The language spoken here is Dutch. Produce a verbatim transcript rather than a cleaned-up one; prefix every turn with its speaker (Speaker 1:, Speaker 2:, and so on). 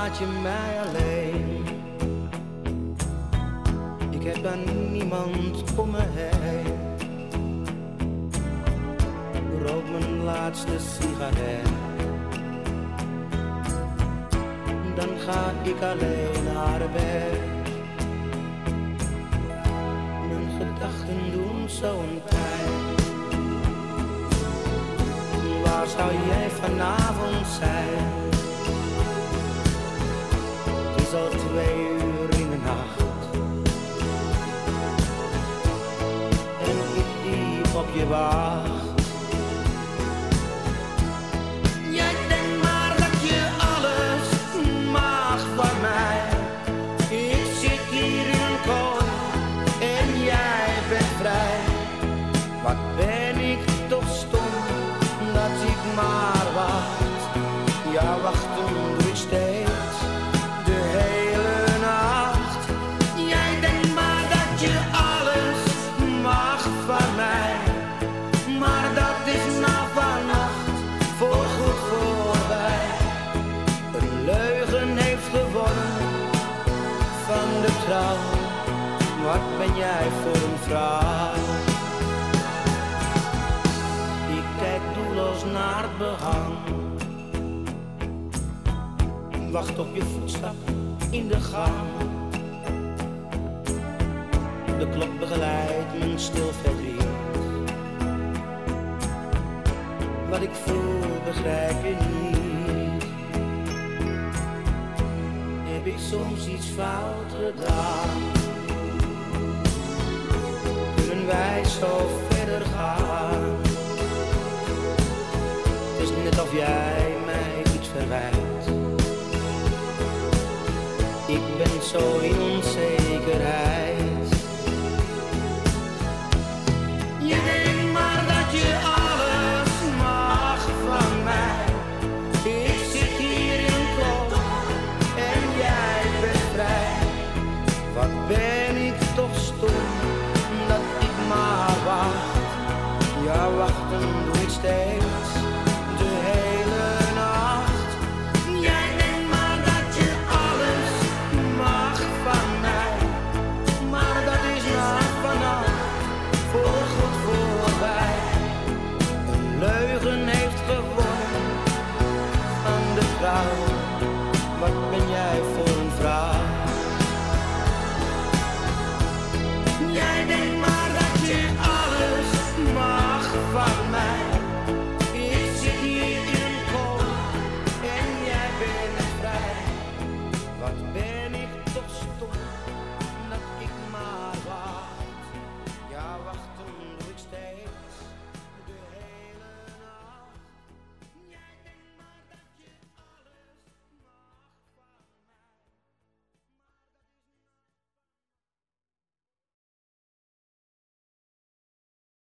Speaker 1: laat je mij alleen. Ik heb dan niemand om me heen. Rook mijn laatste sigaret. Dan ga ik alleen naar bed. Mijn gedachten doen zo'n pijn. Waar zou jij vanavond zijn? Het is al twee uur in de nacht. En ik diep op je wacht. Jij denkt maar dat je alles mag van mij. Ik zit hier in een kooi en jij bent vrij. Wat ben ik toch stom dat ik maar wacht. Ja, wachten doe ik steeds de hele nacht. Jij denkt maar dat je alles mag van mij. Maar dat is na vannacht voorgoed voorbij. Een leugen heeft gewonnen van de trouw. Wat ben jij voor een vrouw? Ik kijk doelloos naar het behang. Wacht op je voetstap in de gang. De klok begeleidt mijn stil verdriet. Wat ik voel begrijp je niet. Heb ik soms iets fout gedaan? Kunnen wij zo verder gaan? Het is net of jij mij iets verwijt. Ik ben zo in onzekerheid. Je denkt maar dat je alles mag van mij. Ik zit hier in een kooi en jij bent vrij. Wat ben ik toch stom dat ik maar wacht. Ja, wachten doe ik steeds de hele nacht. Jij denkt maar dat je alles mag van mij. Maar dat is na vannacht voorgoed voorbij. Een leugen heeft gewonnen van de trouw. Wat ben jij voor een vrouw? Jij denkt maar dat je alles mag van